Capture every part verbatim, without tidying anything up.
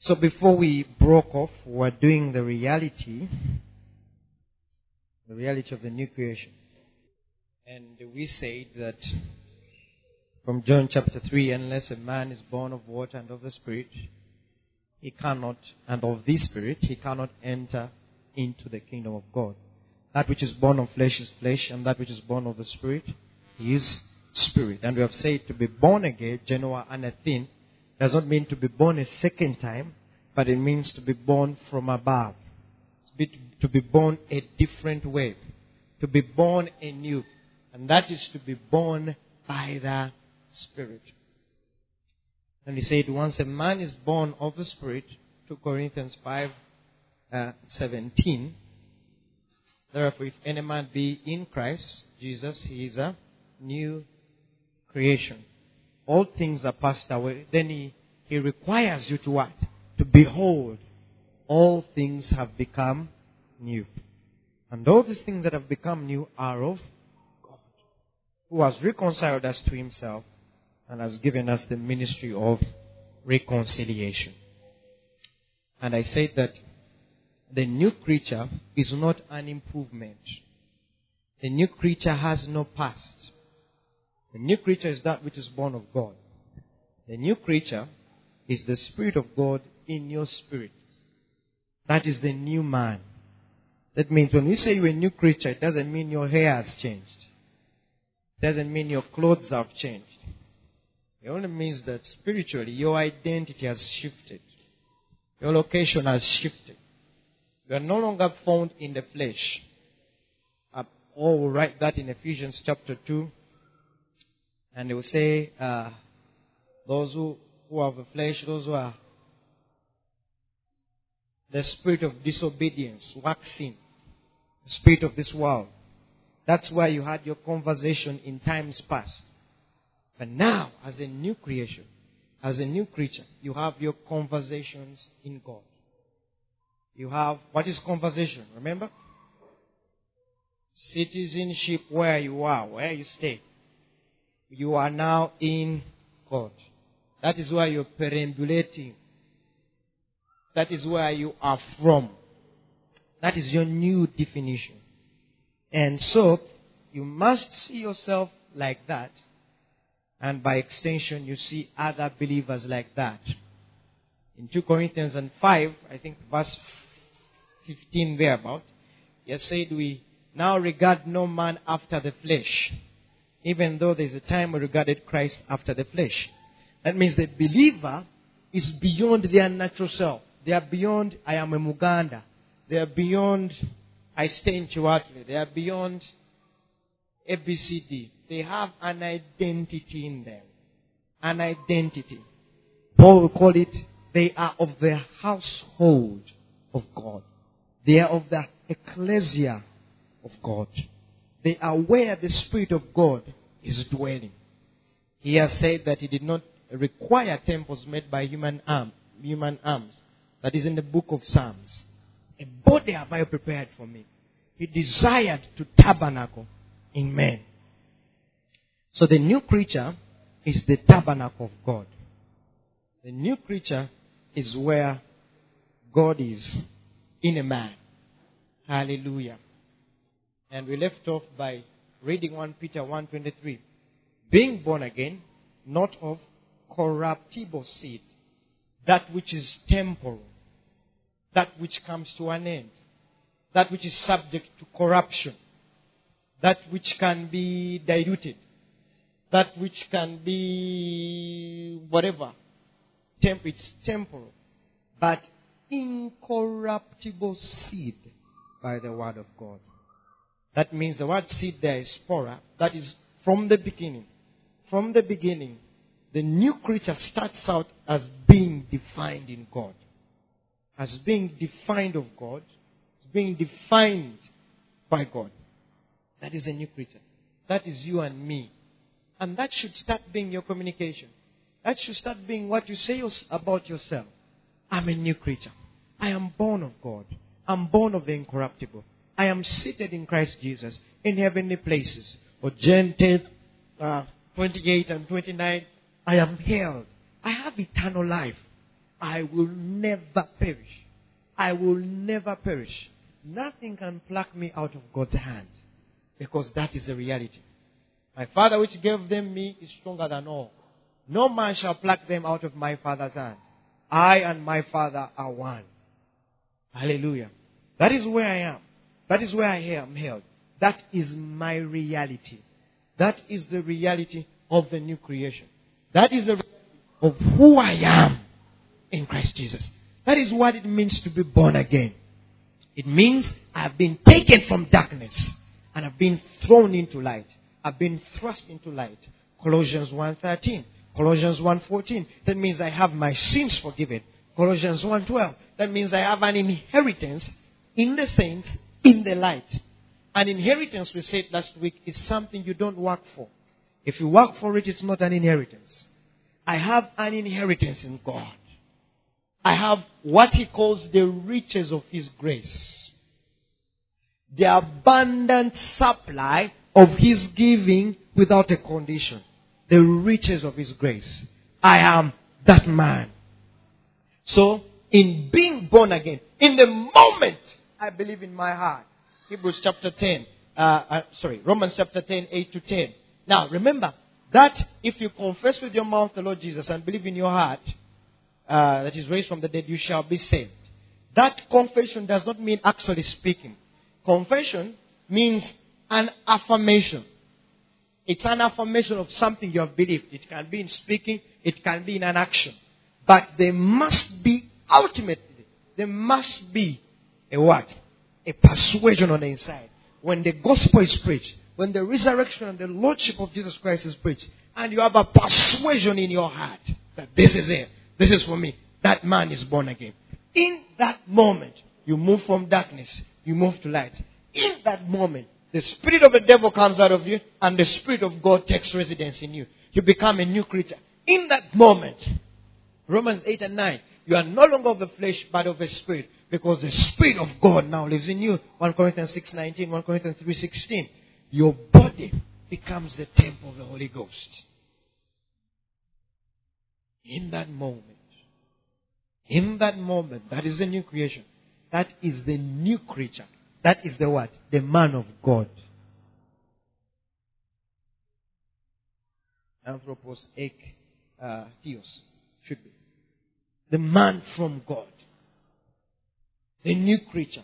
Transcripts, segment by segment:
So before we broke off, we were doing the reality, the reality of the new creation. And we said that from John chapter three, unless a man is born of water and of the Spirit, he cannot, and of the Spirit, he cannot enter into the kingdom of God. That which is born of flesh is flesh, and that which is born of the Spirit is spirit. And we have said to be born again, Genoa anathin, does not mean to be born a second time, but it means to be born from above. To be, to be born a different way. To be born anew. And that is to be born by the Spirit. And he said, once a man is born of the Spirit, two Corinthians five, uh, seventeen, therefore if any man be in Christ Jesus, he is a new creation. All things are passed away. Then he, he requires you to what? To behold, all things have become new. And all these things that have become new are of God, who has reconciled us to himself and has given us the ministry of reconciliation. And I said that the new creature is not an improvement. The new creature has no past. The new creature is that which is born of God. The new creature is the Spirit of God in your spirit. That is the new man. That means when we say you're a new creature, it doesn't mean your hair has changed. It doesn't mean your clothes have changed. It only means that spiritually your identity has shifted. Your location has shifted. You are no longer found in the flesh. Uh, Paul will write that in Ephesians chapter two. And he will say, uh, those who, who have the flesh, those who are the spirit of disobedience, waxing, the spirit of this world. That's why you had your conversation in times past. But now, as a new creation, as a new creature, you have your conversations in God. You have, what is conversation? Remember? Citizenship where you are, where you stay. You are now in God. That is where you're perambulating. That is where you are from. That is your new definition. And so, you must see yourself like that. And by extension, you see other believers like that. In two Corinthians five, I think verse fifteen thereabout, he said, we now regard no man after the flesh, even though there is a time we regarded Christ after the flesh. That means the believer is beyond their natural self. They are beyond, I am a Muganda. They are beyond, I stay in Chihuahua. They are beyond A B C D. They have an identity in them. An identity. Paul will call it, they are of the household of God. They are of the ecclesia of God. They are where the Spirit of God is dwelling. He has said that he did not require temples made by human arm, human arms. That is in the book of Psalms. A body have I prepared for me. He desired to tabernacle in men. So the new creature is the tabernacle of God. The new creature is where God is in a man. Hallelujah. And we left off by reading First Peter one twenty-three. Being born again, not of corruptible seed, that which is temporal, that which comes to an end, that which is subject to corruption, that which can be diluted, that which can be whatever. Temp- it's temporal. But incorruptible seed by the word of God. That means the word seed there is spora. That is from the beginning. From the beginning, the new creature starts out as being defined in God. As being defined of God. As being defined by God. That is a new creature. That is you and me. And that should start being your communication. That should start being what you say about yourself. I'm a new creature. I am born of God. I'm born of the incorruptible. I am seated in Christ Jesus in heavenly places. Or John ten, uh, twenty-eight and twenty-nine. I am held. I have eternal life. I will never perish. I will never perish. Nothing can pluck me out of God's hand. Because that is the reality. My Father which gave them me is stronger than all. No man shall pluck them out of my Father's hand. I and my Father are one. Hallelujah. That is where I am. That is where I am held. That is my reality. That is the reality of the new creation. That is the reality of who I am in Christ Jesus. That is what it means to be born again. It means I've been taken from darkness and I've been thrown into light. I've been thrust into light. Colossians one thirteen. Colossians one fourteen. That means I have my sins forgiven. Colossians one twelve. That means I have an inheritance in the saints in the light. An inheritance, we said last week, is something you don't work for. If you work for it, it's not an inheritance. I have an inheritance in God. I have what he calls the riches of his grace. The abundant supply of his giving without a condition. The riches of his grace. I am that man. So, in being born again, in the moment I believe in my heart, Hebrews chapter ten, uh, uh, sorry, Romans chapter ten, eight to ten. Now, remember that if you confess with your mouth the Lord Jesus and believe in your heart uh, that He's raised from the dead, you shall be saved. That confession does not mean actually speaking. Confession means an affirmation. It's an affirmation of something you have believed. It can be in speaking, it can be in an action. But there must be, ultimately, there must be a what? A persuasion on the inside. When the gospel is preached, when the resurrection and the lordship of Jesus Christ is preached, and you have a persuasion in your heart that this is it, this is for me, that man is born again. In that moment, you move from darkness, you move to light. In that moment, the spirit of the devil comes out of you, and the spirit of God takes residence in you. You become a new creature. In that moment, Romans eight and nine, you are no longer of the flesh, but of the spirit. Because the Spirit of God now lives in you. First Corinthians six nineteen, First Corinthians three sixteen. Your body becomes the temple of the Holy Ghost. In that moment. In that moment. That is the new creation. That is the new creature. That is the what? The man of God. Anthropos ek uh, theos. Should be. The man from God. The new creature.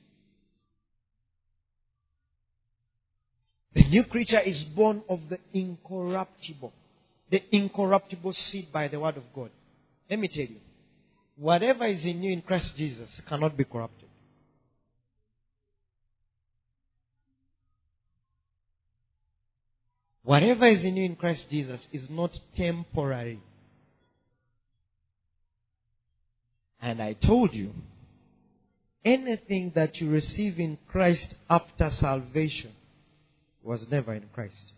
The new creature is born of the incorruptible. The incorruptible seed by the word of God. Let me tell you. Whatever is in you in Christ Jesus cannot be corrupted. Whatever is in you in Christ Jesus is not temporary. And I told you, anything that you receive in Christ after salvation was never in Christ.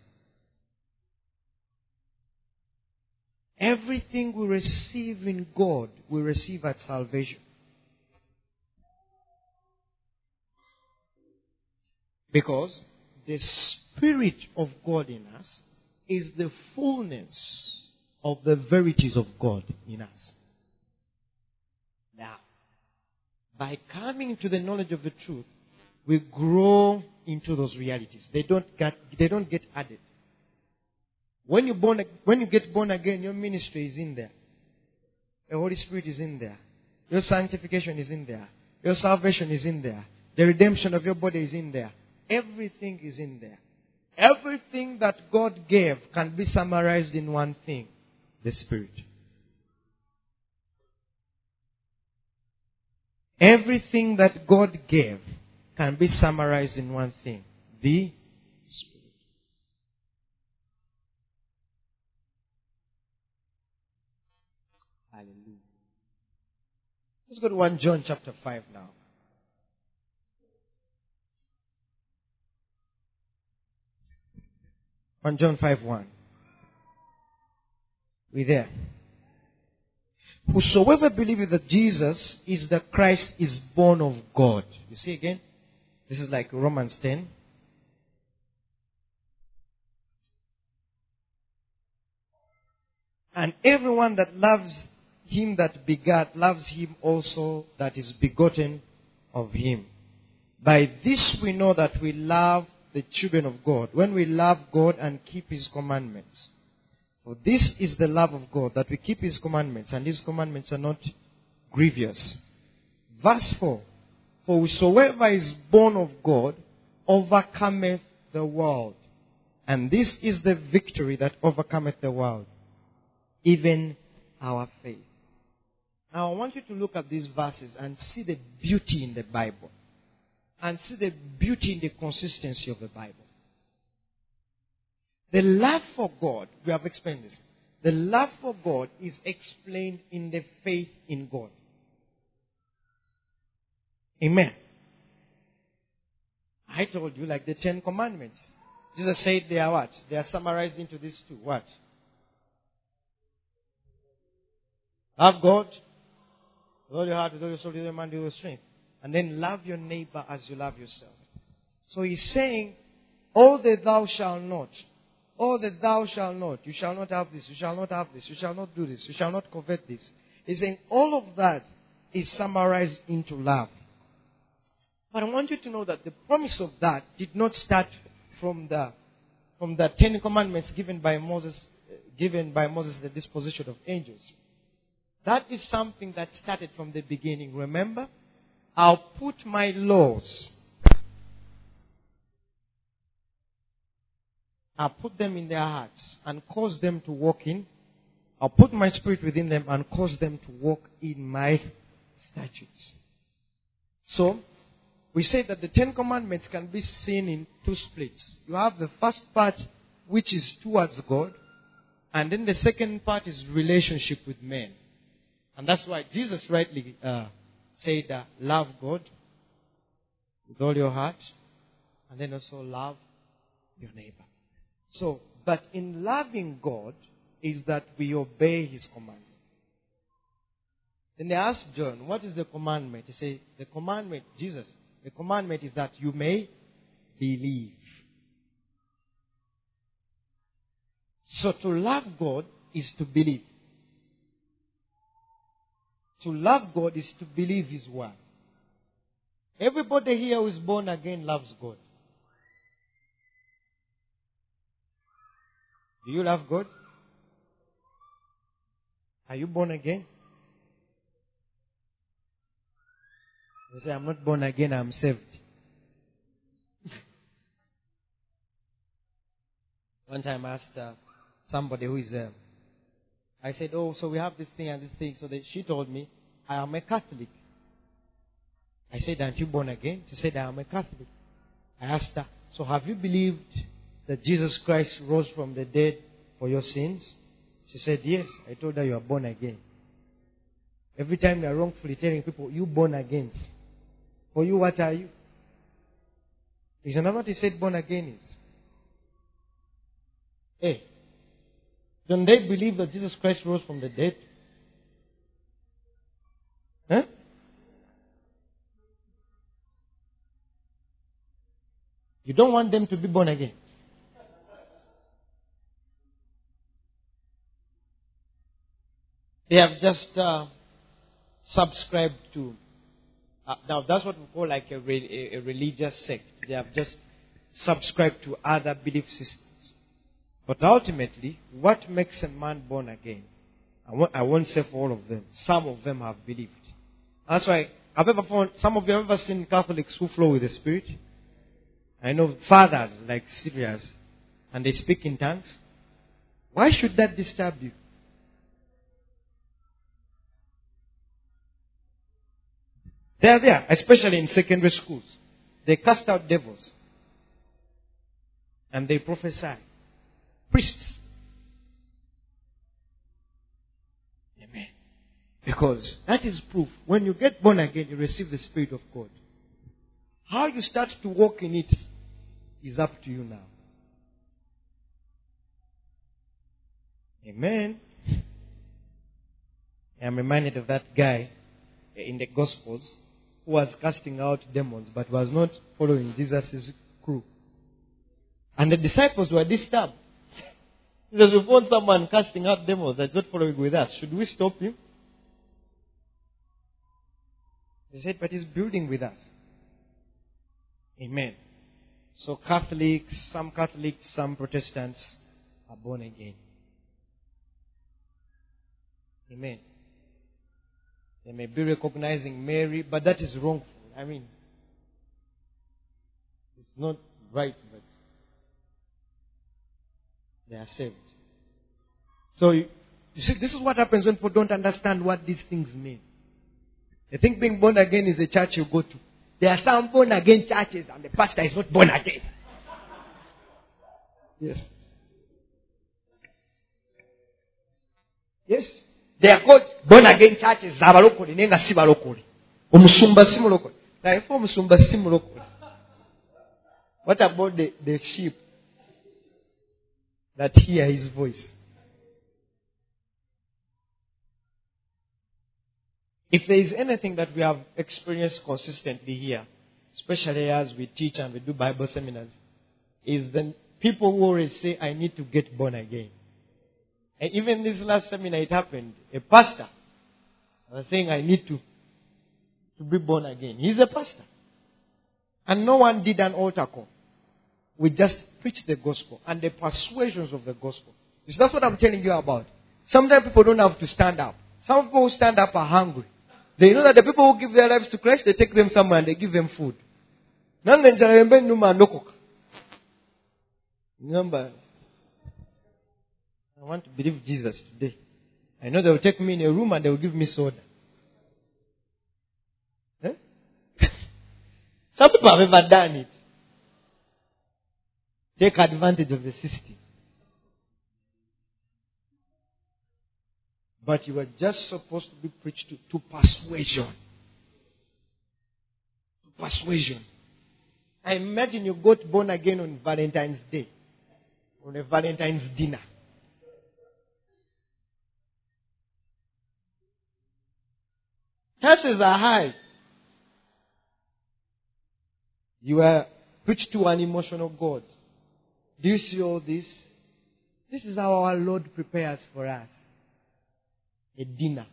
Everything we receive in God, we receive at salvation. Because the Spirit of God in us is the fullness of the verities of God in us. Now, by coming to the knowledge of the truth, we grow into those realities. They don't get, they don't get added. When you born, when you get born again, your ministry is in there. The Holy Spirit is in there. Your sanctification is in there. Your salvation is in there. The redemption of your body is in there. Everything is in there. Everything that God gave can be summarized in one thing: the Spirit. Everything that God gave can be summarized in one thing: the Spirit. Hallelujah. Let's go to First John chapter five now. First John five one. We there. Whosoever believeth that Jesus is the Christ is born of God. You see again? This is like Romans ten. And everyone that loves him that begat loves him also that is begotten of him. By this we know that we love the children of God, when we love God and keep his commandments. For this is the love of God, that we keep his commandments, and his commandments are not grievous. Verse four. For whosoever is born of God overcometh the world. And this is the victory that overcometh the world, even our faith. Now I want you to look at these verses and see the beauty in the Bible. And see the beauty in the consistency of the Bible. The love for God, we have explained this. The love for God is explained in the faith in God. Amen. I told you, like the Ten Commandments. Jesus said they are what? They are summarized into these two. What? Love God with all your heart, with all your soul, with all your mind, with all your strength. And then love your neighbor as you love yourself. So he's saying, all that thou shalt not, all that thou shalt not, you shall not have this, you shall not have this, you shall not do this, you shall not covet this. He's saying all of that is summarized into love. But I want you to know that the promise of that did not start from the from the Ten Commandments given by Moses, given by Moses, the disposition of angels. That is something that started from the beginning. Remember? I'll put my laws. I'll put them in their hearts and cause them to walk in. I'll put my spirit within them and cause them to walk in my statutes. So, we say that the Ten Commandments can be seen in two splits. You have the first part, which is towards God. And then the second part is relationship with men. And that's why Jesus rightly uh, said, uh, love God with all your heart. And then also love your neighbor. So, but in loving God is that we obey his commandment. Then they asked John, what is the commandment? He said, the commandment, Jesus, the commandment is that you may believe. So to love God is to believe. To love God is to believe his word. Everybody here who is born again loves God. Do you love God? Are you born again? You say, I'm not born again, I'm saved. One time I asked uh, somebody who is, uh, I said, oh, so we have this thing and this thing. So that she told me, I am a Catholic. I said, aren't you born again? She said, I am a Catholic. I asked her, so have you believed that Jesus Christ rose from the dead for your sins? She said, yes. I told her, you are born again. Every time you are wrongfully telling people, you born again. For you, what are you? Is that what he said born again is? Hey, don't they believe that Jesus Christ rose from the dead? Huh? You don't want them to be born again. They have just uh, subscribed to, uh, now that's what we call like a, re- a religious sect. They have just subscribed to other belief systems. But ultimately, what makes a man born again? I won't, I won't say for all of them. Some of them have believed. That's why, I've ever found, some of you have ever seen Catholics who flow with the Spirit? I know fathers like serious, and they speak in tongues. Why should that disturb you? They are there, especially in secondary schools. They cast out devils. And they prophesy. Priests. Amen. Because that is proof. When you get born again, you receive the Spirit of God. How you start to walk in it is up to you now. Amen. I'm reminded of that guy in the Gospels who was casting out demons but was not following Jesus' crew. And the disciples were disturbed. Jesus, we found someone casting out demons that's not following with us. Should we stop him? They said, but he's building with us. Amen. So Catholics, some Catholics, some Protestants are born again. Amen. They may be recognizing Mary, but that is wrongful. I mean, it's not right, but they are saved. So, you see, this is what happens when people don't understand what these things mean. They think being born again is a church you go to. There are some born again churches and the pastor is not born again. Yes. Yes. They are called born again churches. Zabalokole nenga si balokole. Omusumba si mulokole. Now if omusumba si mulokole, what about the, the sheep that hear his voice? If there is anything that we have experienced consistently here, especially as we teach and we do Bible seminars, is then people who always say, I need to get born again. And even this last seminar, it happened. A pastor was saying, I need to, to be born again. He's a pastor. And no one did an altar call. We just preached the gospel and the persuasions of the gospel. So that's what I'm telling you about. Sometimes people don't have to stand up. Some people who stand up are hungry. They know that the people who give their lives to Christ, they take them somewhere and they give them food. Remember, I want to believe Jesus today. I know they will take me in a room and they will give me soda. Eh? Some people have ever done it. Take advantage of the system. But you were just supposed to be preached to, to persuasion. To persuasion. I imagine you got born again on Valentine's Day. On a Valentine's dinner. Chances are high. You were preached to an emotional God. Do you see all this? This is how our Lord prepares for us. A dinner.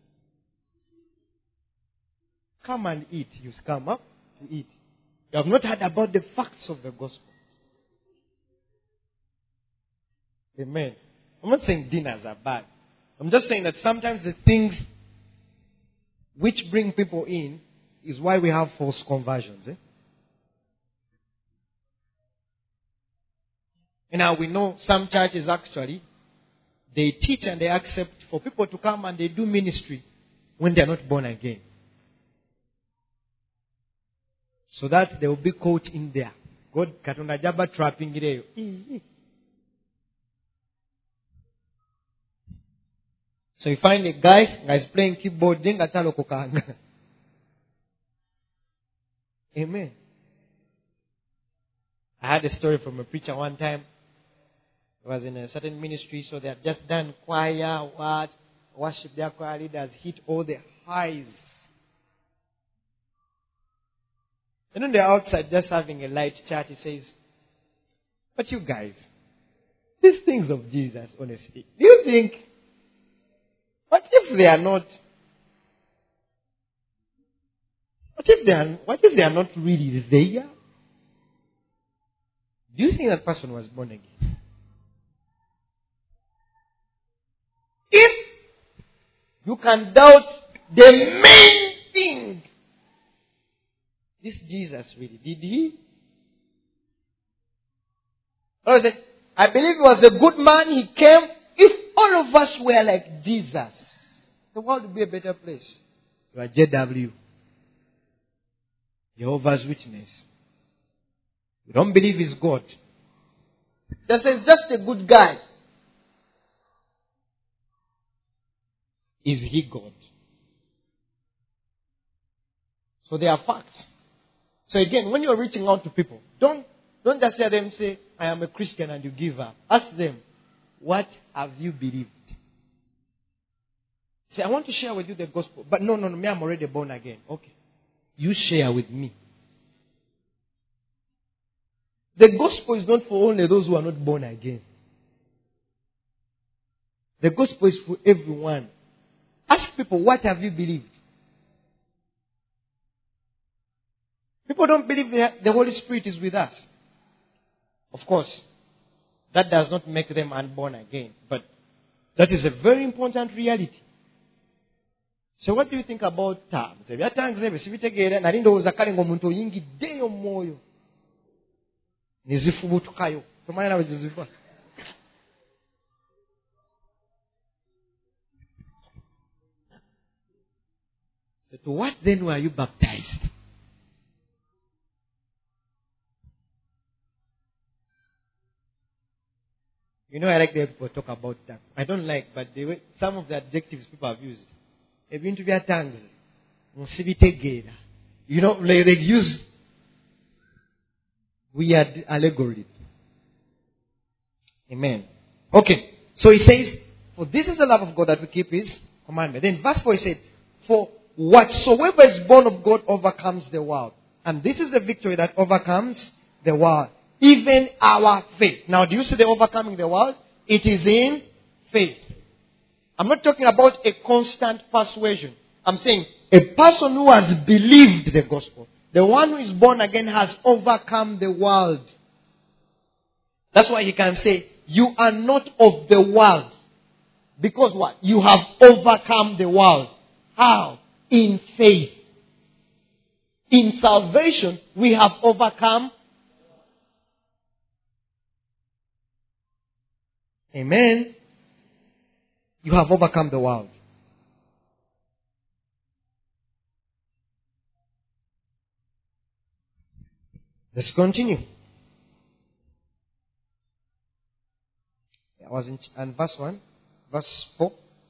Come and eat. You come up to eat. You have not heard about the facts of the gospel. Amen. I'm not saying dinners are bad. I'm just saying that sometimes the things which bring people in is why we have false conversions. Eh? And now we know some churches actually, they teach and they accept for people to come and they do ministry when they are not born again. So that they will be caught in there. God katonda jaba trapping it. So you find a guy who is playing keyboard, jenga talo kokanga. Amen. I had a story from a preacher one time. He was in a certain ministry, so they had just done choir, what, worship. Their choir leaders hit all the highs. And on the outside, just having a light chat, he says, but you guys, these things of Jesus, honestly, do you think, what if they are not, what if they are, what if they are not really there? Do you think that person was born again? If you can doubt the main thing, this Jesus really, did he? I said, I believe he was a good man. He came. If all of us were like Jesus, the world would be a better place. You are J W. Jehovah's Witness. You don't believe he's God. Just says just a good guy. Is he God? So they are facts. So again, when you're reaching out to people, don't don't just hear them say, I am a Christian and you give up. Ask them, what have you believed? Say, I want to share with you the gospel. But no, no, no, me, I'm already born again. Okay. You share with me. The gospel is not for only those who are not born again. The gospel is for everyone. Ask people, what have you believed? People don't believe that the Holy Spirit is with us. Of course, that does not make them unborn again. But that is a very important reality. So what do you think about tongues? Ebya tongues ebyo sibitegeera nali ndowooza kale ng'omuntu oyingiddeyo mu mwoyo ne zifubutukayo. Tomanyi nawe ziziva. So to what then were you baptized? You know, I like the way people talk about tongues. I don't like, but the way, some of the adjectives people have used. Ebintu bya tongues. Nsibitegeera. You know, like they use weird allegory. Amen. Okay. So he says, for this is the love of God that we keep his commandment. Then verse four he said, for whatsoever is born of God overcomes the world. And this is the victory that overcomes the world. Even our faith. Now, do you see the overcoming the world? It is in faith. I'm not talking about a constant persuasion. I'm saying a person who has believed the gospel, the one who is born again, has overcome the world. That's why he can say, you are not of the world. Because what? You have overcome the world. How? In faith. In salvation, we have overcome. Amen. You have overcome the world. Let's continue. I was in and verse one, verse four.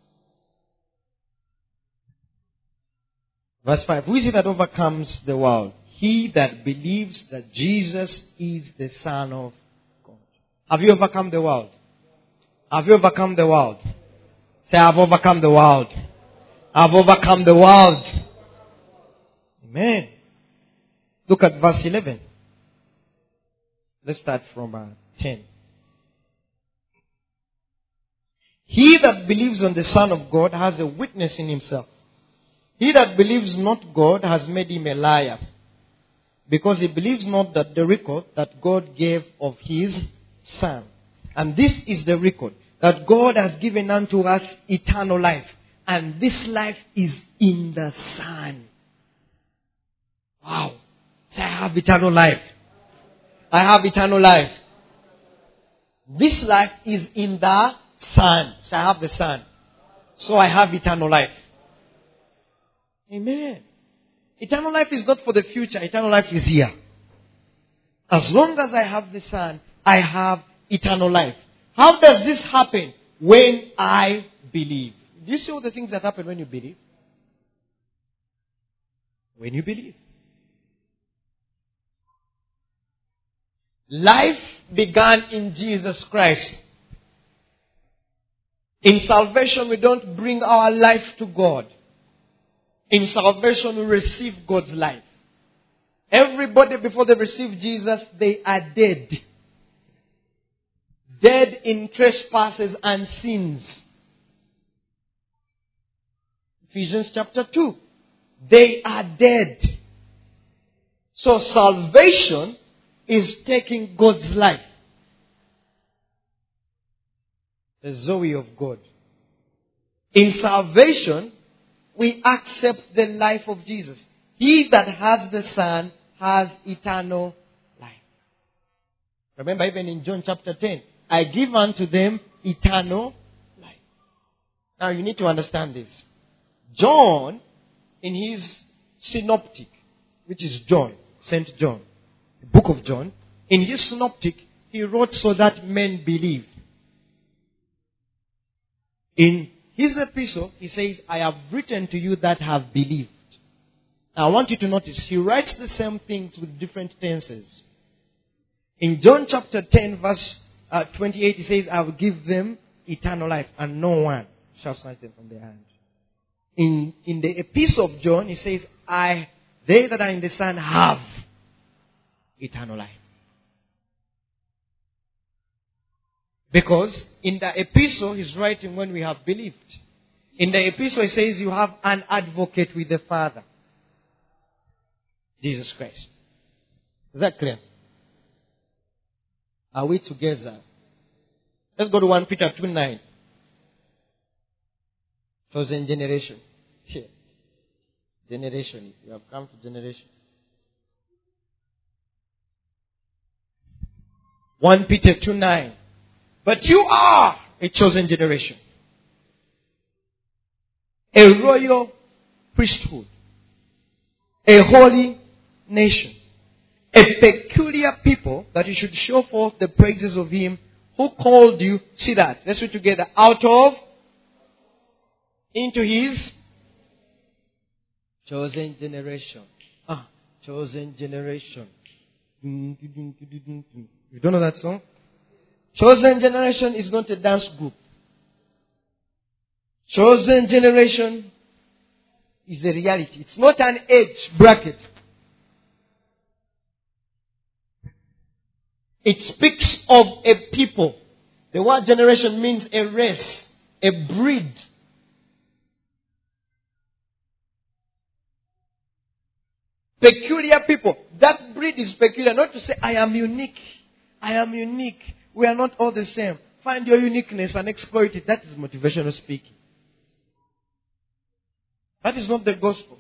Verse five. Who is it that overcomes the world? He that believes that Jesus is the Son of God. Have you overcome the world? Have you overcome the world? Say, I've overcome the world. I've overcome the world. Amen. Look at verse eleven. Let's start from uh, ten. He that believes on the Son of God has a witness in himself. He that believes not God has made him a liar, because he believes not that the record that God gave of his Son. And this is the record, that God has given unto us eternal life. And this life is in the Son. Wow. Say, I have eternal life. I have eternal life. This life is in the Son. So I have the Son. So I have eternal life. Amen. Eternal life is not for the future. Eternal life is here. As long as I have the Son, I have eternal life. How does this happen? When I believe. Do you see all the things that happen when you believe? When you believe. Life began in Jesus Christ. In salvation, we don't bring our life to God. In salvation, we receive God's life. Everybody, before they receive Jesus, they are dead. Dead in trespasses and sins. Ephesians chapter two. They are dead. So salvation is taking God's life. The Zoe of God. In salvation, we accept the life of Jesus. He that has the Son has eternal life. Remember, even in John chapter ten, I give unto them eternal life. Now you need to understand this. John, in his synoptic, which is John, Saint John, the book of John, in his synoptic, he wrote so that men believe. In his epistle, he says, I have written to you that have believed. Now I want you to notice, he writes the same things with different tenses. In John chapter ten, verse uh, twenty-eight, he says, I will give them eternal life, and no one shall snatch them from their hand. In, in the epistle of John, he says, I, they that are in the Son have eternal life. Because in the epistle, he's writing when we have believed. In the epistle, he says you have an advocate with the Father. Jesus Christ. Is that clear? Are we together? Let's go to First Peter two nine. Chosen generation. Yeah. Generation. You have come to generation. First Peter two nine. But you are a chosen generation. A royal priesthood. A holy nation. A peculiar people, that you should show forth the praises of him who called you. See that. Let's read together. Out of, into his chosen generation. Ah, chosen generation. You don't know that song? Chosen generation is not a dance group. Chosen generation is a reality. It's not an age bracket. It speaks of a people. The word generation means a race, a breed. Peculiar people. That breed is peculiar. Not to say, I am unique. I am unique. We are not all the same. Find your uniqueness and exploit it. That is motivational speaking. That is not the gospel.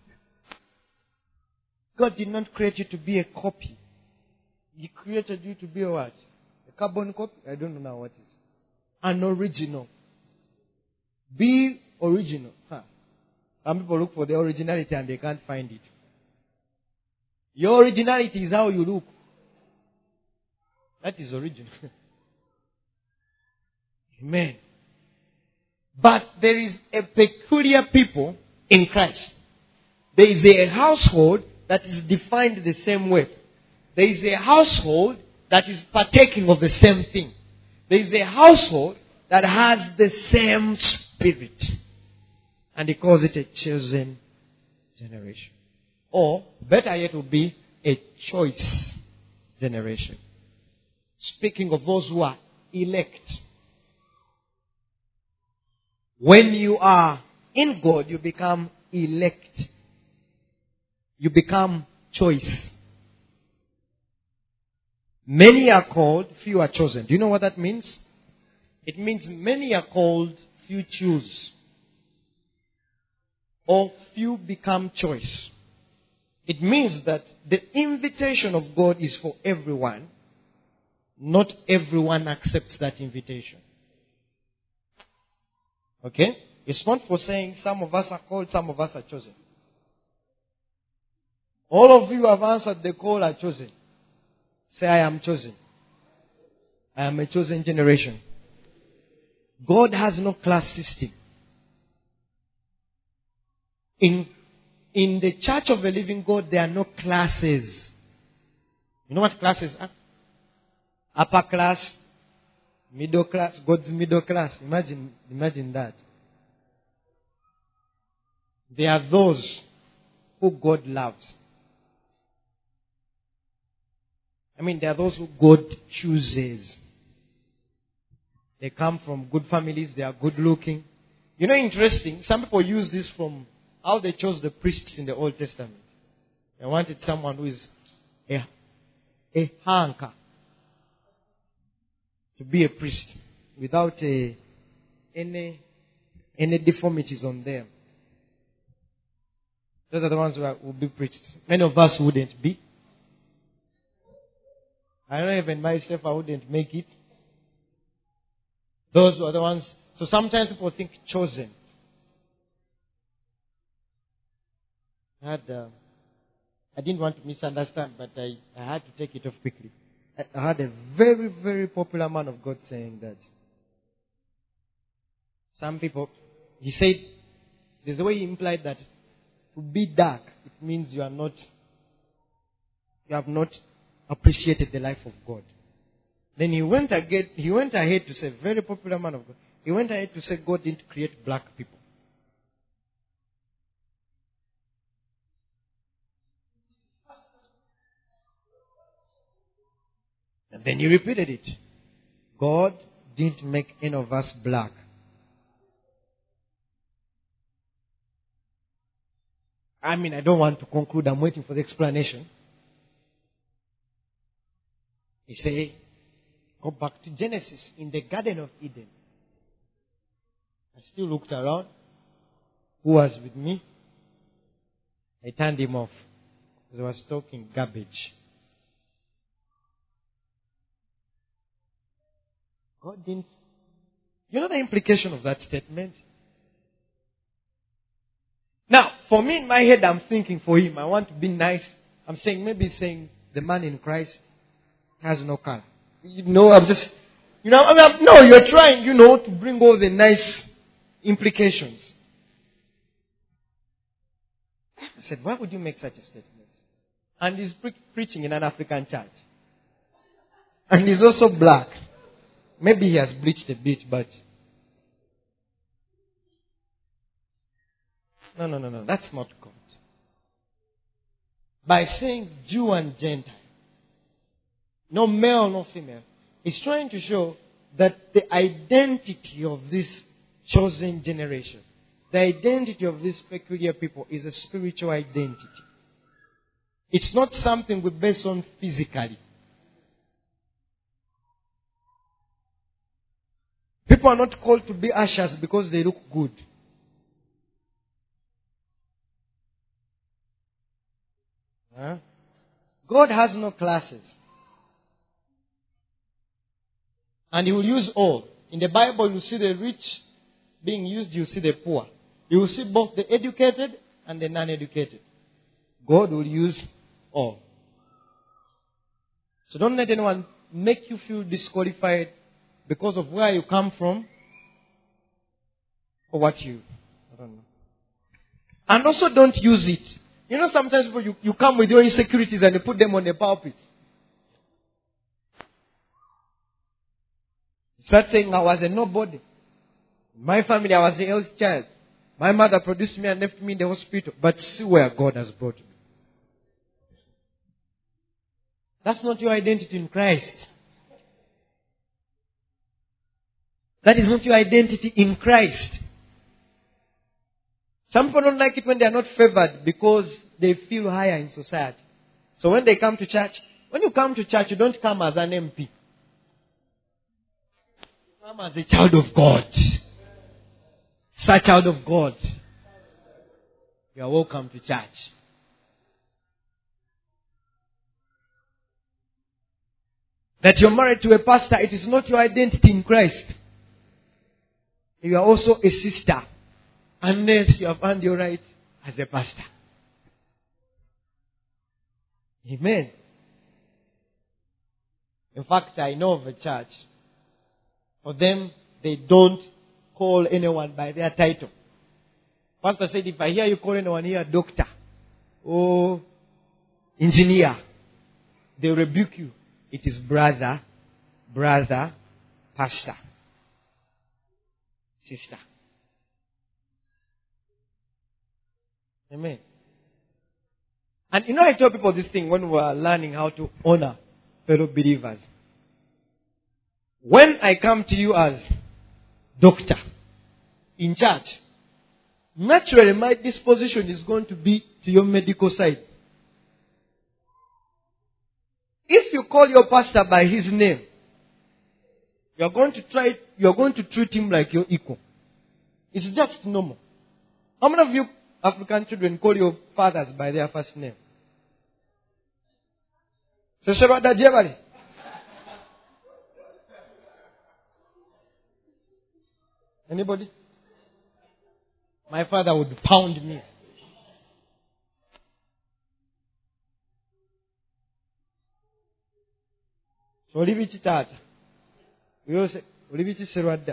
God did not create you to be a copy. He created you to be a what? A carbon copy? I don't know now what is. An original. Be original. Huh. Some people look for the originality and they can't find it. Your originality is how you look. That is original. Amen. But there is a peculiar people in Christ. There is a household that is defined the same way. There is a household that is partaking of the same thing. There is a household that has the same spirit. And he calls it a chosen generation. Or, better yet, would be a choice generation. Speaking of those who are elect. When you are in God, you become elect. You become choice. Many are called, few are chosen. Do you know what that means? It means many are called, few choose. Or few become choice. It means that the invitation of God is for everyone. Not everyone accepts that invitation. Okay? It's not for saying some of us are called, some of us are chosen. All of you have answered the call are chosen. Say, I am chosen. I am a chosen generation. God has no class system. In, in the church of the living God, there are no classes. You know what classes are? Upper class, middle class, God's middle class. Imagine, imagine that. There are those who God loves. I mean, there are those who God chooses. They come from good families. They are good looking. You know, interesting. Some people use this from how they chose the priests in the Old Testament. They wanted someone who is a, a hanker to be a priest without a, any, any deformities on them. Those are the ones who are, will be priests. Many of us wouldn't be. I don't even myself, I wouldn't make it. Those are the ones. So sometimes people think chosen. I had, uh, I didn't want to misunderstand, but I, I had to take it off quickly. I, I had a very, very popular man of God saying that. Some people, he said, there's a way he implied that to be dark, it means you are not, you have not appreciated the life of God. Then he went ahead, he went ahead to say, very popular man of God, he went ahead to say God didn't create black people. And then he repeated it. God didn't make any of us black. I mean, I don't want to conclude. I'm waiting for the explanation. He said, go back to Genesis in the Garden of Eden. I still looked around. Who was with me? I turned him off because I was talking garbage. God didn't. You know the implication of that statement? Now, for me in my head, I'm thinking for him, I want to be nice. I'm saying, maybe saying the man in Christ has no color. You know, I'm just, you know, I'm, I'm, no, you're trying, you know, to bring all the nice implications. I said, why would you make such a statement? And he's pre- preaching in an African church. And he's also black. Maybe he has bleached a bit, but no, no, no, no. That's not God. By saying Jew and Gentile, no male, no female, he's trying to show that the identity of this chosen generation, the identity of these peculiar people is a spiritual identity. It's not something we base on physically. People are not called to be ushers because they look good. Huh? God has no classes. And He will use all. In the Bible, you see the rich being used, you see the poor. You will see both the educated and the non-educated. God will use all. So don't let anyone make you feel disqualified because of where you come from or what you, I don't know. And also don't use it. You know, sometimes people, you, you come with your insecurities and you put them on the pulpit. You start saying, I was a nobody. In my family, I was the eldest child. My mother produced me and left me in the hospital. But see where God has brought me. That's not your identity in Christ. That is not your identity in Christ. Some people don't like it when they are not favored because they feel higher in society. So when they come to church, when you come to church, you don't come as an M P. You come as a child of God. Such child of God. You are welcome to church. That you're married to a pastor, it is not your identity in Christ. You are also a sister. Unless you have earned your right as a pastor. Amen. In fact, I know of a church. For them, they don't call anyone by their title. Pastor said, if I hear you call anyone here doctor or engineer, they rebuke you. It is brother, brother, pastor, sister. Amen. And you know, I tell people this thing when we are learning how to honor fellow believers. When I come to you as doctor in church, naturally my disposition is going to be to your medical side. If you call your pastor by his name, you are going to try, you are going to treat him like your equal. It's just normal. How many of you African children call your fathers by their first name? Anybody? My father would pound me. So Olivichi Tata. We all say Olivichi Serwadda.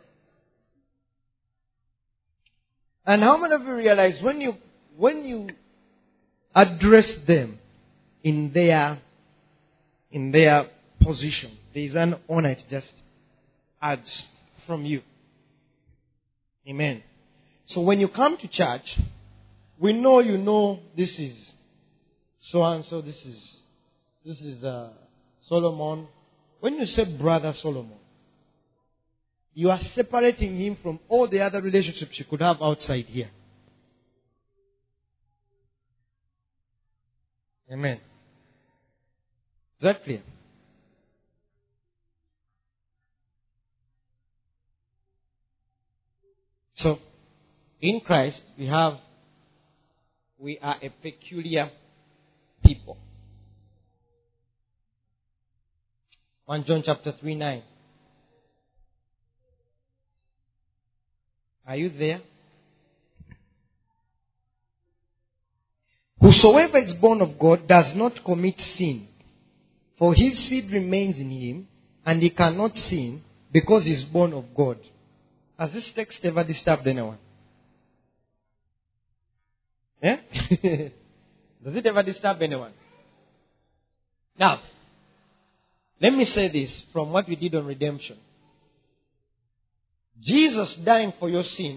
And how many of you realize when you when you address them in their in their position, there is an honor it just adds from you. Amen. So when you come to church, we know you know this is so and so, this is this is uh, Solomon. When you say brother Solomon, you are separating him from all the other relationships you could have outside here. Amen. Is that clear? So, in Christ, we have, we are a peculiar people. First John chapter three, nine. Are you there? Whosoever is born of God does not commit sin, for his seed remains in him, and he cannot sin because he is born of God. Has this text ever disturbed anyone? Yeah? Does it ever disturb anyone? Now, let me say this from what we did on redemption. Jesus dying for your sin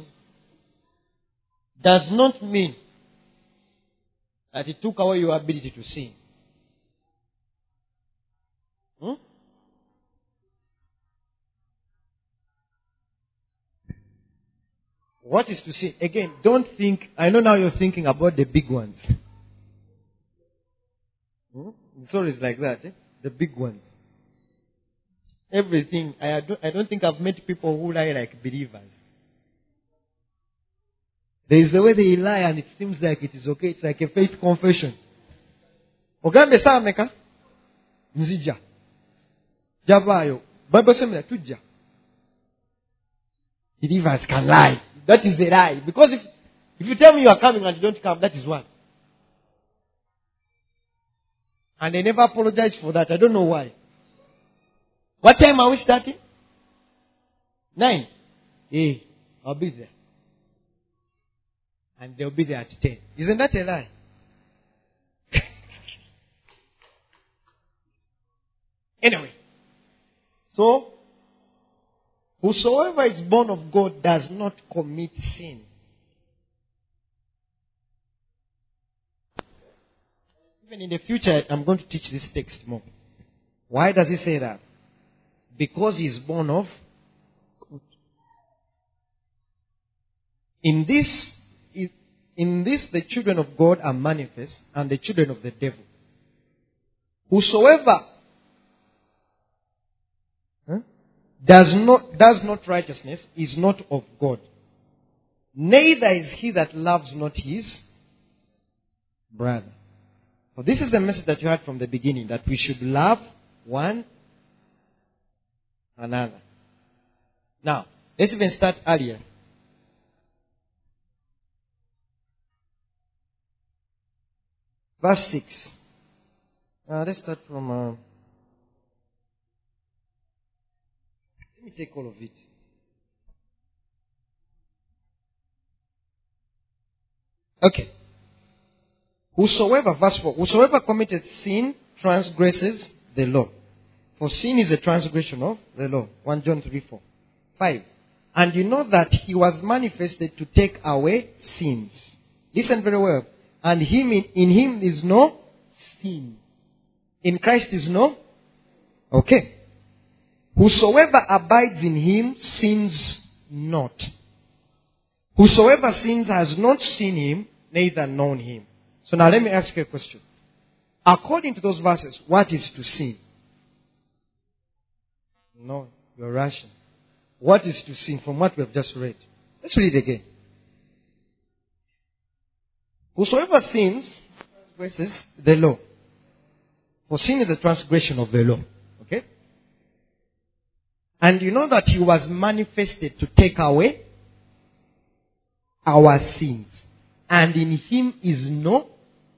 does not mean that he took away your ability to sin. Hmm? What is to sin? Again, don't think, I know now you're thinking about the big ones. Hmm? It's always like that, eh? The big ones. Everything. I don't, I don't think I've met people who lie like believers. There is the way they lie and it seems like it is okay. It's like a faith confession. Ogambe sameka nzija. Javayo. Bible says tujja. Believers can lie. That is a lie. Because if, if you tell me you are coming and you don't come, that is one. And they never apologize for that. I don't know why. What time are we starting? Nine. Hey, I'll be there. And they'll be there at ten. Isn't that a lie? Anyway. So, whosoever is born of God does not commit sin. Even in the future, I'm going to teach this text more. Why does he say that? Because he is born of God. In this, in this, the children of God are manifest and the children of the devil. Whosoever huh, does not does not righteousness is not of God. Neither is he that loves not his brother. So this is the message that you heard from the beginning, that we should love one another. Now, let's even start earlier. Verse six. Uh, let's start from... Uh, let me take all of it. Okay. Whosoever, verse four, whosoever committed sin transgresses the law. For sin is a transgression of the law. First John three four. five. And you know that he was manifested to take away sins. Listen very well. And him in, in him is no sin. In Christ is no? Okay. Whosoever abides in him sins not. Whosoever sins has not seen him, neither known him. So now let me ask you a question. According to those verses, what is to sin? No, you're rushing. What is to sin from what we have just read? Let's read it again. Whosoever sins transgresses the law. For sin is a transgression of the law. Okay? And you know that he was manifested to take away our sins. And in him is no.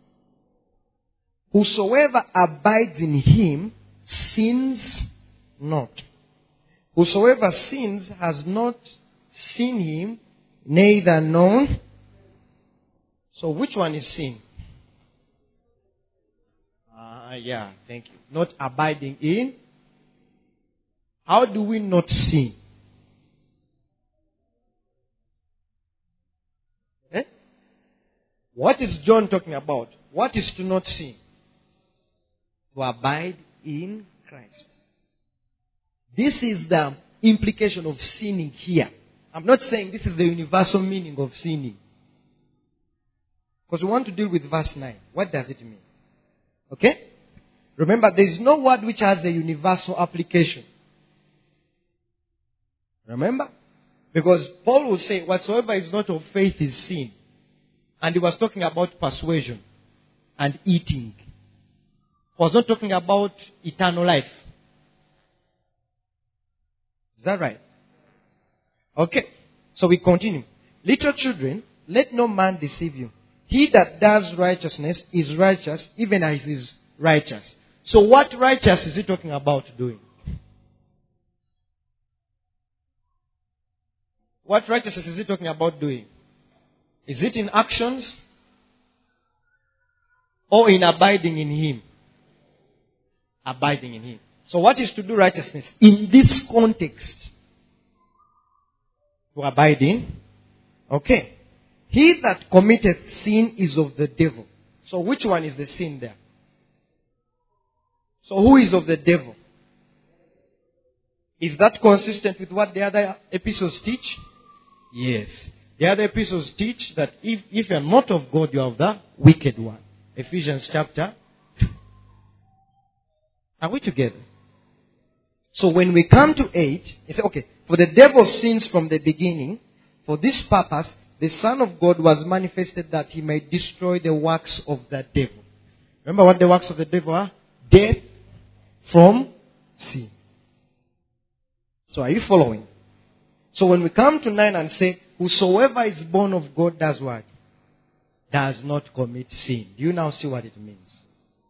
Whosoever abides in him sins not. Whosoever sins has not seen him, neither known. So which one is sin? Ah, uh, yeah, thank you. Not abiding in. How do we not sin? Eh? What is John talking about? What is to not sin? To abide in Christ. This is the implication of sinning here. I'm not saying this is the universal meaning of sinning. Because we want to deal with verse nine. What does it mean? Okay? Remember, there is no word which has a universal application. Remember? Because Paul will say, whatsoever is not of faith is sin. And he was talking about persuasion and eating. He was not talking about eternal life. Is that right? Okay. So we continue. Little children, let no man deceive you. He that does righteousness is righteous, even as he is righteous. So what righteous is he talking about doing? What righteousness is he talking about doing? Is it in actions? Or in abiding in him? Abiding in him. So what is to do righteousness? In this context. To abide in. Okay. He that committeth sin is of the devil. So which one is the sin there? So who is of the devil? Is that consistent with what the other epistles teach? Yes. The other epistles teach that if, if you are not of God, you are of the wicked one. Ephesians chapter two. Are we together? So when we come to eight, it says, okay, for the devil sins from the beginning. For this purpose, the Son of God was manifested that he might destroy the works of the devil. Remember what the works of the devil are? Death from sin. So are you following? So when we come to nine and say, whosoever is born of God does what? Does not commit sin. Do you now see what it means?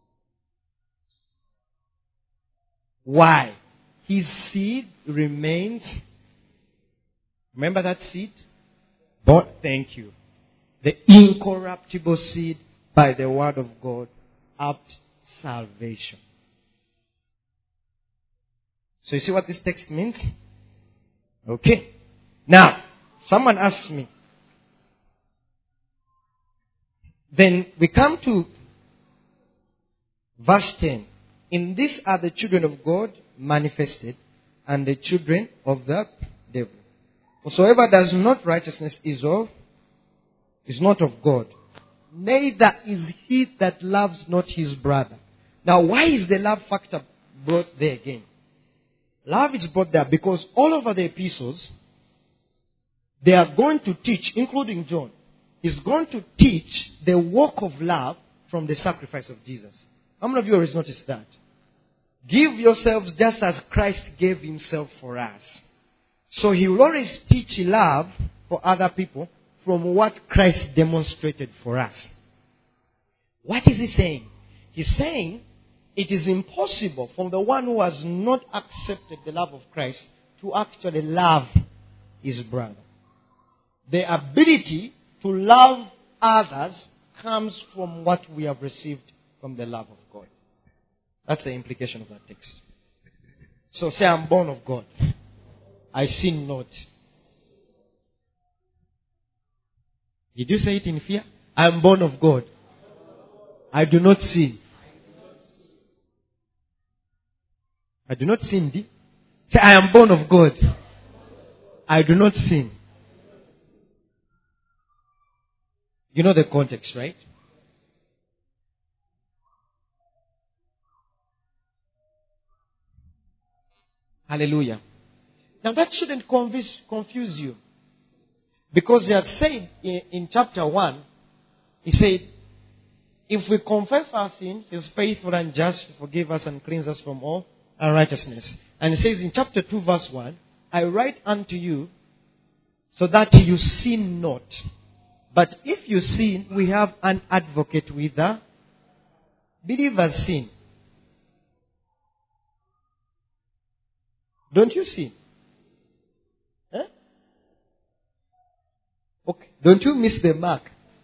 Why? His seed remains. Remember that seed? But thank you. The incorruptible seed by the word of God up salvation. So you see what this text means? Okay. Now, someone asks me. Then we come to verse ten. In this are the children of God manifested, and the children of the devil. Whosoever does not righteousness is of, is not of God. Neither is he that loves not his brother. Now, why is the love factor brought there again? Love is brought there because all over the epistles, they are going to teach, including John, is going to teach the work of love from the sacrifice of Jesus. How many of you always noticed that? Give yourselves just as Christ gave himself for us. So he will always teach love for other people from what Christ demonstrated for us. What is he saying? He's saying it is impossible for the one who has not accepted the love of Christ to actually love his brother. The ability to love others comes from what we have received from the love of God. That's the implication of that text. So say, I'm born of God. I sin not. Did you say it in fear? I am born of God. I do not sin. I do not sin. Di? Say, I am born of God. I do not sin. You know the context, right? Hallelujah. Now that shouldn't confuse, confuse you. Because he had said in, in chapter one, he said, if we confess our sins, he is faithful and just to forgive us and cleanse us from all unrighteousness. And he says in chapter two verse one, I write unto you so that you sin not. But if you sin, we have an advocate with the believers sin. Don't you sin? Eh? Okay. Don't you miss the mark?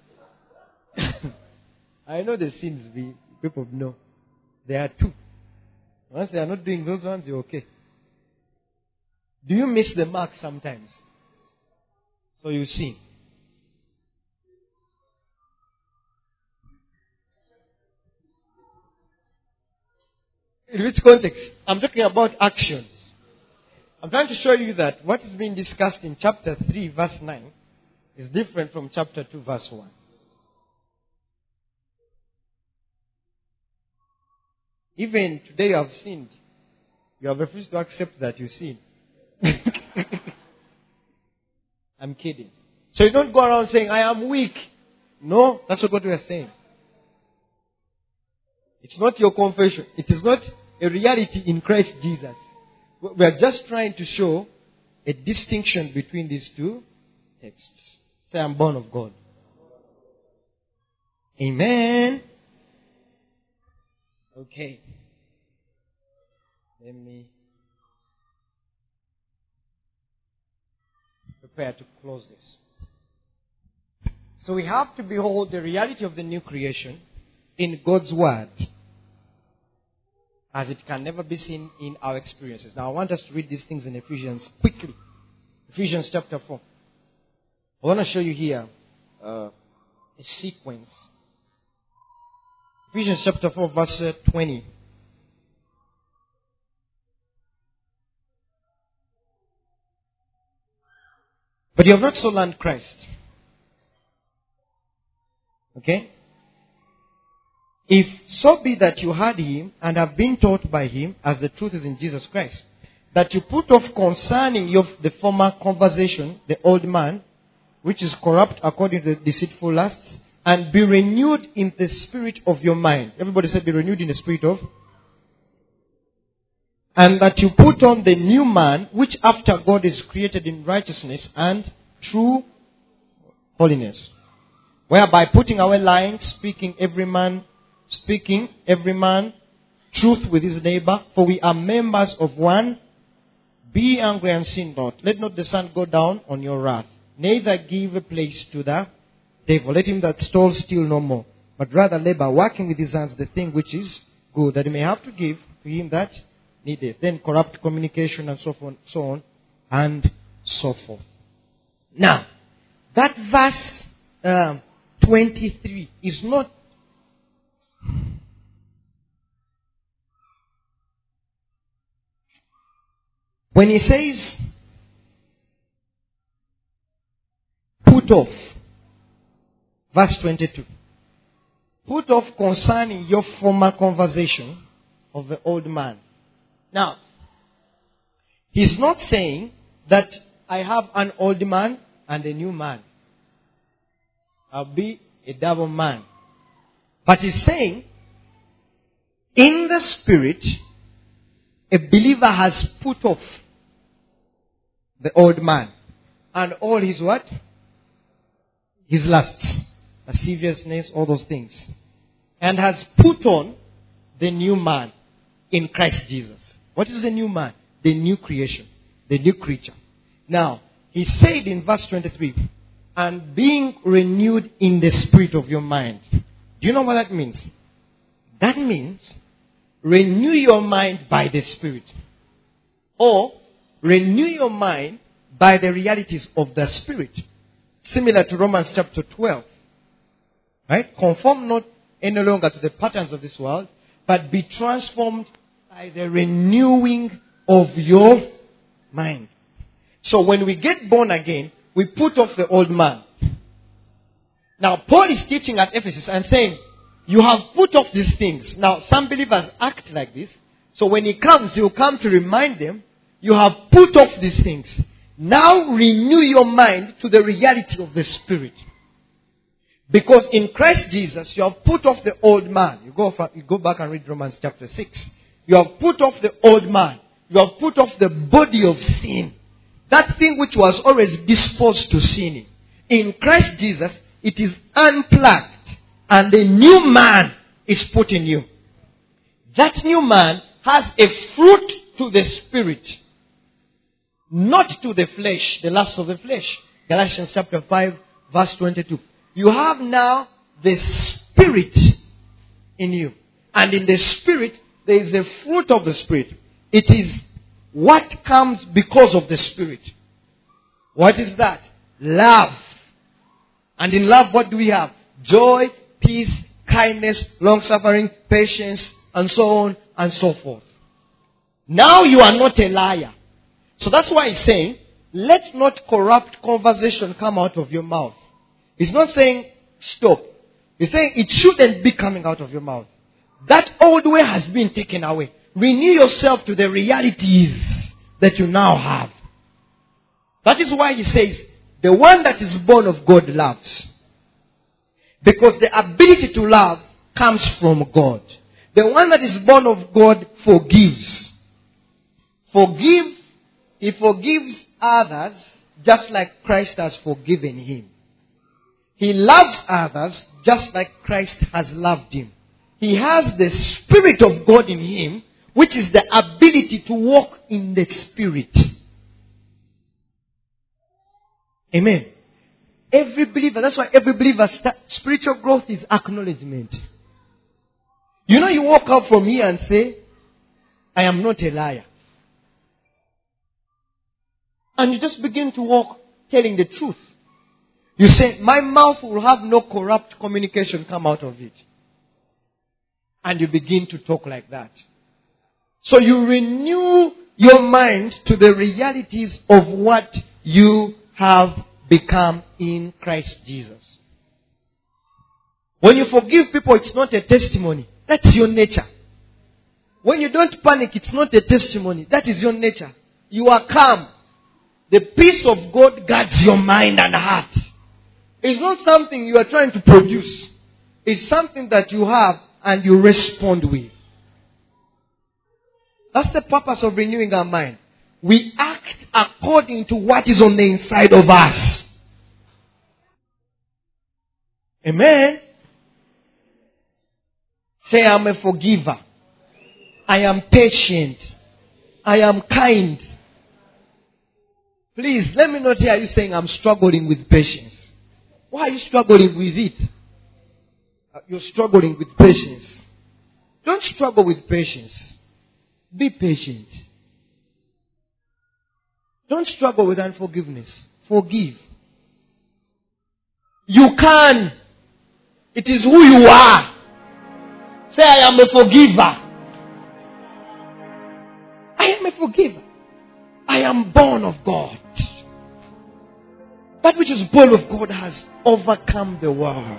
I know the sins we people know. There are two. Once they are not doing those ones, you're okay. Do you miss the mark sometimes? So you sin. In which context? I'm talking about actions. I'm trying to show you that what is being discussed in chapter three, verse nine, is different from chapter two, verse one. Even today you have sinned. You have refused to accept that you sinned. I'm kidding. So you don't go around saying, I am weak. No, that's not what we are saying. It's not your confession. It is not a reality in Christ Jesus. We are just trying to show a distinction between these two texts. Say, I'm born of God. Amen. Okay. Let me prepare to close this. So we have to behold the reality of the new creation in God's Word, as it can never be seen in our experiences. Now I want us to read these things in Ephesians quickly. Ephesians chapter four. I want to show you here uh, a sequence. Ephesians chapter four, verse twenty. But you have not so learned Christ. Okay? If so be that you heard him and have been taught by him, as the truth is in Jesus Christ, that you put off concerning your, the former conversation, the old man, which is corrupt according to the deceitful lusts, and be renewed in the spirit of your mind. Everybody said, be renewed in the spirit of. And that you put on the new man, which after God is created in righteousness and true holiness. Whereby putting away lying, speaking every man, speaking every man truth with his neighbor, for we are members of one. Be angry and sin not. Let not the sun go down on your wrath. Neither give a place to the devil. Let him that stole steal no more, but rather labor, working with his hands the thing which is good, that he may have to give to him that needeth. Then corrupt communication and so on, so on and so forth. Now, that verse uh, twenty-three is not when he says put off, verse twenty-two, put off concerning your former conversation of the old man. Now, he's not saying that I have an old man and a new man. I'll be a double man. But he's saying, in the spirit, a believer has put off the old man and all his what? His lusts, lasciviousness, all those things. And has put on the new man in Christ Jesus. What is the new man? The new creation. The new creature. Now, he said in verse twenty-three, and being renewed in the spirit of your mind. Do you know what that means? That means renew your mind by the spirit. Or renew your mind by the realities of the spirit. Similar to Romans chapter twelve. Right? Conform not any longer to the patterns of this world, but be transformed by the renewing of your mind. So when we get born again, we put off the old man. Now, Paul is teaching at Ephesus and saying, you have put off these things. Now, some believers act like this. So when he comes, he will come to remind them, you have put off these things. Now renew your mind to the reality of the Spirit. Because in Christ Jesus, you have put off the old man. You go, you go back and read Romans chapter six. You have put off the old man. You have put off the body of sin. That thing which was always disposed to sinning. In Christ Jesus, it is unplugged. And a new man is put in you. That new man has a fruit to the Spirit. Not to the flesh, the lust of the flesh. Galatians chapter five, verse twenty-two. You have now the Spirit in you. And in the Spirit, there is a fruit of the Spirit. It is what comes because of the Spirit. What is that? Love. And in love, what do we have? Joy, peace, kindness, long-suffering, patience, and so on and so forth. Now you are not a liar. So that's why he's saying, let not corrupt conversation come out of your mouth. He's not saying stop. He's saying it shouldn't be coming out of your mouth. That old way has been taken away. Renew yourself to the realities that you now have. That is why he says, The one that is born of God loves. Because the ability to love comes from God. The one that is born of God forgives. Forgive, he forgives others just like Christ has forgiven him. He loves others just like Christ has loved him. He has the Spirit of God in him, which is the ability to walk in the Spirit. Amen. Every believer, that's why every believer, start, spiritual growth is acknowledgement. You know, you walk out from here and say, I am not a liar. And you just begin to walk telling the truth. You say, my mouth will have no corrupt communication come out of it. And you begin to talk like that. So you renew your mind to the realities of what you have become in Christ Jesus. When you forgive people, it's not a testimony. That's your nature. When you don't panic, it's not a testimony. That is your nature. You are calm. The peace of God guards your mind and heart. It's not something you are trying to produce. It's something that you have and you respond with. That's the purpose of renewing our mind. We act according to what is on the inside of us. Amen. Say, I am a forgiver. I am patient. I am kind. Please, let me not hear you saying I'm struggling with patience. Why are you struggling with it? You're struggling with patience. Don't struggle with patience. Be patient. Don't struggle with unforgiveness. Forgive. You can. It is who you are. Say, I am a forgiver. I am a forgiver. I am born of God. That which is born of God has overcome the world.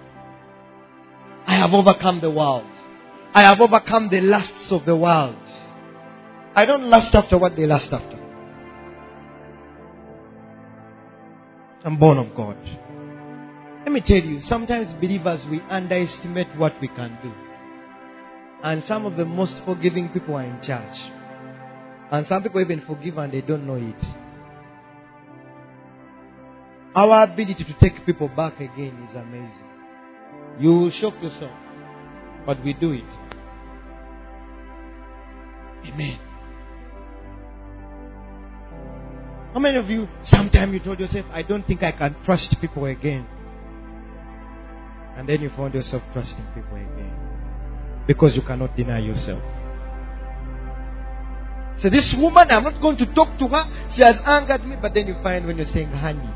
I have overcome the world. I have overcome the lusts of the world. I don't lust after what they lust after. I'm born of God. Let me tell you, sometimes believers, we underestimate what we can do. And some of the most forgiving people are in charge. And some people even forgive and they don't know it. Our ability to take people back again is amazing. You will shock yourself. But we do it. Amen. How many of you, sometime you told yourself, I don't think I can trust people again. And then you found yourself trusting people again. Because you cannot deny yourself. So this woman, I'm not going to talk to her. She has angered me. But then you find when you're saying, honey,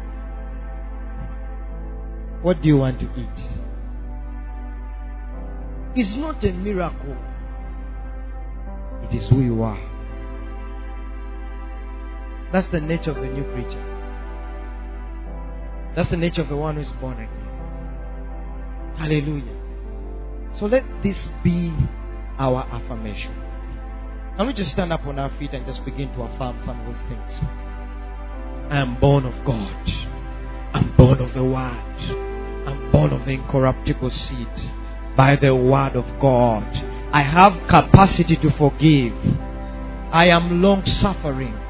what do you want to eat? It's not a miracle. It is who you are. That's the nature of the new creature. That's the nature of the one who is born again. Hallelujah. So let this be our affirmation. Can we just stand up on our feet and just begin to affirm some of those things? I am born of God. I'm born of the Word. I'm born of the incorruptible seed. By the Word of God. I have capacity to forgive. I am long suffering.